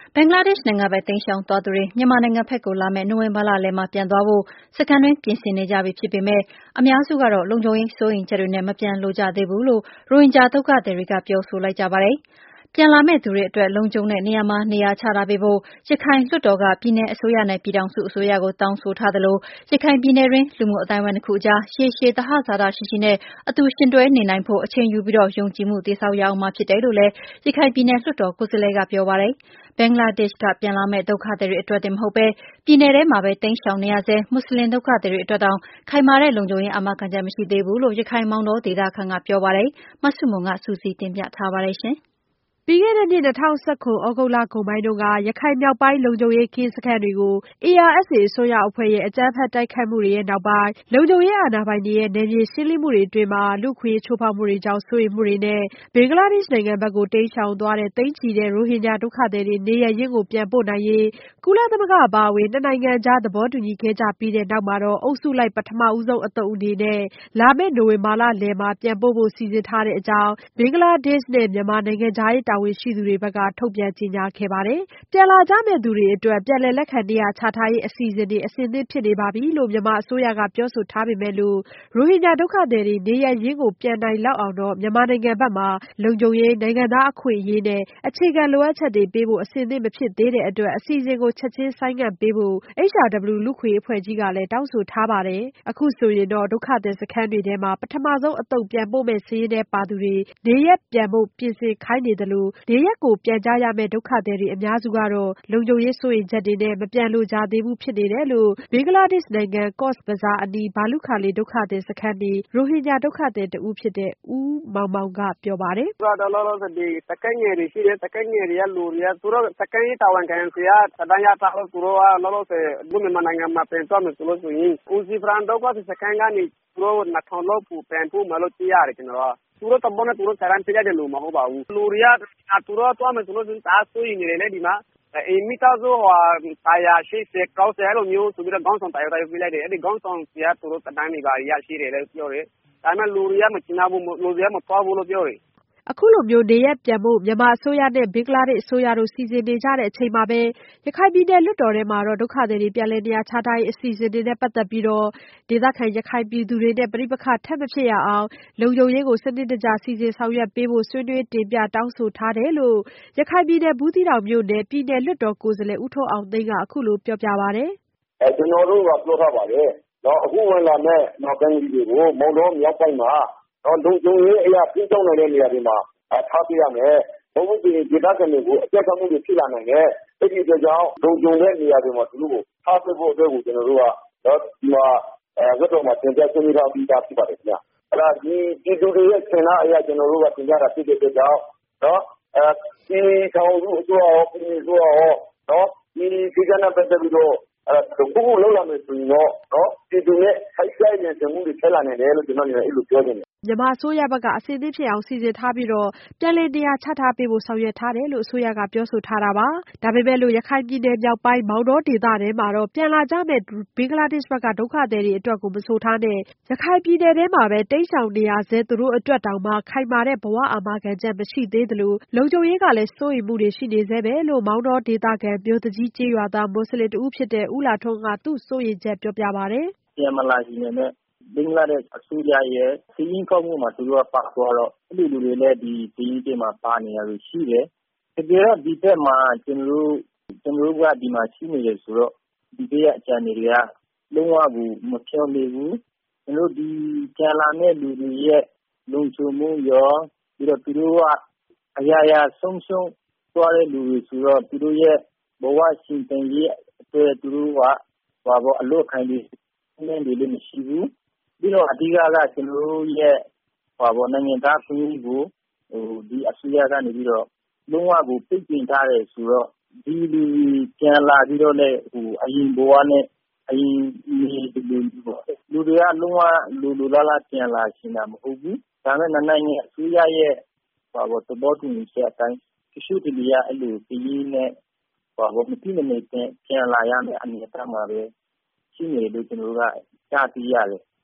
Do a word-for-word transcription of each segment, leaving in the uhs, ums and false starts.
ဘင်္ဂလားဒေ့ရှ်နိုင်ငံဘက်တိမ်းရှောင်သွားသူတွေမြန်မာနိုင်ငံဘက်ကိုလာမယ့်နိုဝင်ဘာလလယ်မှာပြန်သွားဖို့စခန်းတွင်းပြင်ဆင်နေကြပြီဖြစ်ပေမဲ့အများစုကတော့လုံခြုံရေးစိုးရိမ်ချက်တွေနဲ့မပြန်လိုကြသေးဘူးလို့ရိုဟင်ဂျာဒုက္ခသည်တွေကပြောဆိုလိုက်ကြပါတယ်။ ပြန်လာမယ့်သူတွေအတွက်လုံခြုံတဲ့နေရာမှာနေရာချထားပေးဖို့ရခိုင်လွှတ်တော်ကပြည်နယ်အစိုးရနဲ့ပြည်ထောင်စုအစိုးရကိုတောင်းဆိုထားသလိုရခိုင်ပြည်နယ်တွင်းလူမှုအသိုင်းအဝိုင်းနှစ်ခုအကြားရေရှည်သဟဇာတရှိရှိနဲ့အတူယှဉ်တွဲနေနိုင်ဖို့အချိန်ယူပြီးယုံကြည်မှုတည်ဆောက်ရဦးမှာဖြစ်တယ်လို့လည်းရခိုင်ပြည်နယ်လွှတ်တော်ကိုယ်စားလှယ်ကပြောပါတယ်။ ဘင်္ဂလားဒေ့ရှ်ကပြန်လာမယ့်ဒုက္ခသည်တွေအတွက်တင်မဟုတ်ပဲပြည်နယ်ထဲမှာပဲတိမ်းရှောင်နေရဆဲမွတ်ဆလင်ဒုက္ခသည်တွေအတွက်တောင်ခိုင်မာတဲ့လုံခြုံရေးအာမခံချက်မရှိသေးဘူးလို့ရခိုင်မောင်တောဒေသခံကပြောပါတယ်။ မဆုမွန် စုစည်းတင်ပြထားပါတယ်။ပြီးခဲ့တဲ့နှစ် ၂၀၁၇ သြဂုတ်လကုန်ပိုင်းတုန်းက ရခိုင်မြောက်ပိုင်းလုံခြုံရေးကင်းစခန်းတွေကို အေးအာအက်စ်အေ အစွန်းရောက်အဖွဲ့ရဲ့အကြမ်းဖက်တိုက်ခိုက်မှုတွေနောက်ပိုင်း လုံခြုံရေးအာဏာပိုင်တွေရဲ့နယ်မြေရှင်းလင်းမှုတွေအတွင်း လူ့အခွင့်အရေးချိုးဖောက်မှုတွေကြောင့်စိုးရိမ်မှုတွေနဲ့ ဘင်္ဂလားဒေ့ရှ်နိုင်ငံဘက်ကိုတိမ်းရှောင်သွားတဲ့သိန်းချီတဲ့ရိုဟင်ဂျာဒုက္ခသည်တွေနေရပ်ရင်းကိုပြန်ပို့နိုင်ရေး ကုလသမဂ္ဂအပါအဝင်နှစ်နိုင်ငံကြားသဘောတူညီခဲ့ကြပြီးနောက်မှာတော့ အုပ်စုလိုက်ပထမဆုံးအသုတ်အနေနဲ့ လာမယ့်နိုဝင်ဘာလလယ်မှာပြန်ပို့ဖို့စီစဉ်ထားတဲ့အကြောင်း ဘင်္ဂလားဒေ့ရှ်နဲ့မြန်မာနိုင်ငံခြားရေးတာဝန်ရှိသူတွေဘက်ကထုတ်ပြန်ကြေညာခဲ့ပါတယ်။ ပြန်လာကြမယ့်သူတွေအတွက်ပြန်လည်လက်ခံနေရာချထားရေးအစီအစဉ်တွေအဆင်သင့်ဖြစ်နေပါပြီလို့မြန်မာအစိုးရကပြောဆိုထားပေမဲ့လို့ ရိုဟင်ဂျာဒုက္ခသည်တွေနေရပ်ရင်းကိုပြန်နိုင်လောက်အောင်တော့မြန်မာနိုင်ငံဘက်မှာ လုံခြုံရေး၊ နိုင်ငံသားအခွင့်အရေးနဲ့ အခြေခံလိုအပ်ချက်တွေပေးဖို့အဆင်သင့်မဖြစ်သေးတဲ့အတွက် အစီအစဉ်ကိုချက်ချင်းဆိုင်းငံ့ပေးဖို့ H R W လူ့အခွင့်အရေးအဖွဲ့ကြီးကလည်းတောင်းဆိုထားပါတယ်။ အခုဆိုရင်တော့ ဒုက္ခသည်စခန်းတွေထဲမှာ ပထမဆုံးအသုတ်ပြန်ပို့မယ့်စာရင်းထဲပါသူတွေနေရပ်ပြန်ဖို့ပြင်ဆင်ခိုင်းနေသလို နေရပ်ကိုပြန်ကြရမယ့်ဒုက္ခသည်တွေအများစုကတော့ လုံခြုံရေးစိုးရိမ်ချက်တွေနဲ့မပြန်လိုကြသေးဘူးဖြစ်နေတယ်လို့ ဘင်္ဂလားဒေ့ရှ်နိုင်ငံ ကော့ဇ်ဘဇားအနီး ဘာလုခါလီဒုက္ခသည်စခန်းနေ ရိုဟင်ဂျာဒုက္ခသည်တဦးဖြစ်တဲ့ ဦးမောင်မောင်ကပြောပါတယ်။ “အခုကတော့လောလောဆယ်ဒီစခန်းငယ်တွေရှိတယ်။စခန်းငယ်တွေကလူတွေကသူတို့စခန်းတာဝန်ခံတွေကသက်တမ်းရထားလို့သူတို့ကလောလောဆယ်မြန်မာနိုင်ငံမှာပြန်သွားမယ်ဆိုလို့ရှိရင်ဦးစီးဖရန်ဒုက္ခသည်စခန်းကနေသူတို့နှစ်ထောင်လောက်ပြန်ပို့မယ်လို့သိရတယ်ကျွန်တော်က။သူတို့သဘောနဲ့သူတို့စာရမ်းပေးတဲ့လူမဟုတ်ပါဘူး။လူတွေကသူတို့သွားမယ်ဆိုလို့ရှိရင်တအားစိုးရိမ်နေတယ်လေဒီမှာအိမ်မိသားစုဟိုတာယာရှိစေကောက်စေအဲ့လိုမျိုးဆိုပြီးတော့ခေါင်းဆောင်တာယာတာပေးလိုက်တယ်။အဲ့ဒီခေါင်းဆောင်ကသူတို့သက်တမ်းတွေပါရရှိတယ်လို့ပြောတယ်။ဒါပေမဲ့လူတွေကမချင်ဘူးလူတွေကမသွားဘူးလို့ပြောတယ်။” အခုလိုမျိုးနေရပ်ပြန်ဖို့မြန်မာအစိုးရနဲ့ဘင်္ဂလားဒေ့ရှ်အစိုးရတို့စီစဉ်နေကြတဲ့အချိန်မှာပဲရခိုင်ပြည်နယ်လွှတ်တော်ထဲမှာတော့ဒုက္ခသည်တွေပြန်လည်နေရာချထားရေးအစီအစဉ်တွေနဲ့ပတ်သက်ပြီးဒေသခံရခိုင်ပြည်သူတွေနဲ့ပဋိပက္ခထပ်မဖြစ်ရအောင်လုံခြုံရေးကိုစနစ်တကျစီစဉ်ဆောင်ရွက်ပေးဖို့ဆွေးနွေးတင်ပြတောင်းဆိုထားတယ်လို့ ရခိုင်ပြည်နယ်ဘူးသီးတောင်မြို့နယ်ပြည်နယ်လွှတ်တော်ကိုယ်စားလှယ်ဦးထွန်းအောင်သိန်းကအခုလိုပြောပြပါတယ်။ “အဲကျွန်တော်တို့ကပြောထားပါတယ်။နော်အခုဝင်လာမယ့်နောက်ပိုင်းတွေကိုမောင်တော်မြောက်ပိုင်းမှာတော့လုံခြုံရေးအရာပြည့်စုံနေတဲ့နေရာတွေမှာထားပြရမယ်။ဘုံဒီဒေသခံတွေကိုအကြက်ကမှုတွေဖြစ်လာနိုင်တယ်။အဲ့ဒီအတွက်ကြောင့်လုံခြုံတဲ့နေရာတွေမှာသူတို့ကိုထားပြဖို့အတွက်ကိုကျွန်တော်တို့ကတော့ဒီမှာအဲလွှတ်တော်မှာတင်ပြဆွေးနွေးထားပြီးသားဖြစ်ပါတယ်ခင်ဗျ။အဲ့ဒါဒီပြည်သူတွေရဲ့ဆန္ဒအရာကျွန်တော်တို့ကတင်ပြတာဖြစ်တဲ့အတွက်ကြောင့်နော်အဲဒီထောင်စုအစိုးရရောပြည်အစိုးရရောနော်ဒီဒီကနေ့ပတ်သက်ပြီးတော့အဲတခုခုလောက်လာမယ်ဆိုရင်တော့နော်ပြည်သူနဲ့ထိုက်ဆိုင်တဲ့မှုတွေဆက်လာနိုင်တယ်လို့ကျွန်တော်အနေနဲ့အဲ့လိုပြောချင်တယ်။” မြန်မာအစိုးရဘက်ကအဆင်သင့်ဖြစ်အောင်စီစဉ်ထားပြီးပြန်လည်နေရာချထားပေးဖို့ဆောင်ရွက်ထားတယ်လို့အစိုးရကပြောဆိုထားတာပါ။ဒါပေမဲ့လို့ရခိုင်ပြည်နယ်မြောက်ပိုင်းမောင်တောဒေသထဲမှာတော့ပြန်လာကြမယ့်ဘင်္ဂလားဒေ့ရှ်ဘက်ကဒုက္ခသည်တွေအတွက်ကိုမဆိုထားနဲ့ရခိုင်ပြည်နယ်ထဲမှာပဲတိမ်းရှောင်နေရဆဲသူတို့အတွက်တောင်မှခိုင်မာတဲ့ဘဝအာမခံချက်မရှိသေးသလိုလုံခြုံရေးကလည်းစိုးရိမ်မှုတွေရှိနေဆဲပဲလို့မောင်တောဒေသခံမြို့သူကြီးကျေးရွာသားမွတ်ဆလင်တဦးဖြစ်တဲ့ဦးလှထွန်းကသူ့စိုးရိမ်ချက်ပြောပြပါတယ်။ပြန်မလာနိုင်တဲ့ဘင်္ဂလားဒေ့ရှ်အစိုးရရဲ့စီးရင်ကောက်မှုမှာသူတို့ကပါသွားတော့အဲ့ဒီလူတွေလည်းဒီဒီဒီမှာပါနေရလို့ရှိတယ်။တကယ်တော့ဒီဘက်မှာကျွန်တော်တို့ကျွန်တော်တို့ကဒီမှာရှိနေတယ်ဆိုတော့ဒီဘက်ရဲ့အခြေအနေတွေကလုံးဝကိုမပြောင်းလဲဘူး။ကျွန်တော်ဒီပြန်လာတဲ့လူတွေရဲ့လုံခြုံမှုရောပြီးတော့သူတို့ကအရာရာဆုံးရှုံးသွားတဲ့လူတွေဆိုတော့သူတို့ရဲ့ဘဝရှင်သန်ရေးအတွက်သူတို့ကဘာဘောအလို့ခိုင်းပြီးနည်းနည်းလေးမရှိဘူး။ပြီးတော့အဓိကကကျွန်တော်တို့ရဲ့ဘာဘောနိုင်ငံသားခွင့်ရေးကိုဟိုဒီအစိုးရကနေပြီးတော့လုံးဝကိုပြည့်ကျင်ထားတယ်ဆိုတော့ဒီလူပြန်လာပြီးတော့လည်းဟိုအရင်ဘဝနဲ့အရင်ဒီလူပေါ့လူတွေကလုံးဝလူလူလားလားပြန်လာရှင်တာမဟုတ်ဘူး။ဒါမဲ့နိုင်ငံအစိုးရရဲ့ဘာဘောသဘောတူညီချက်အတိုင်းတချို့တလေကအဲ့လိုပြည်နဲ့ဘာဘောမတိမနေပြန်လာရမယ်အနေအထားမှာပဲရှိနေလို့ကျွန်တော်တို့ကကြားသိရတယ်။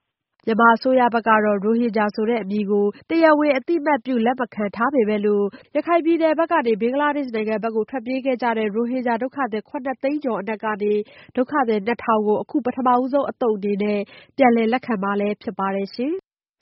မြန်မာအစိုးရဘက်ကတော့ ရိုဟင်ဂျာဆိုတဲ့အမည်ကိုတရားဝင်အသိအမှတ်ပြုလက်မခံထားပေမဲ့လို့ရခိုင်ပြည်နယ်ဘက်ကနေဘင်္ဂလားဒေ့ရှ်နိုင်ငံဘက်ကိုထွက်ပြေးခဲ့ကြတဲ့ရိုဟင်ဂျာဒုက္ခသည်ခုနှစ်သိန်းကျော်အနက်ကနေဒုက္ခသည်နှစ်ထောင်ကိုအခုပထမဦးဆုံးအသုတ်အနေနဲ့ပြန်လည်လက်ခံမှာလည်းဖြစ်ပါတယ်ရှင်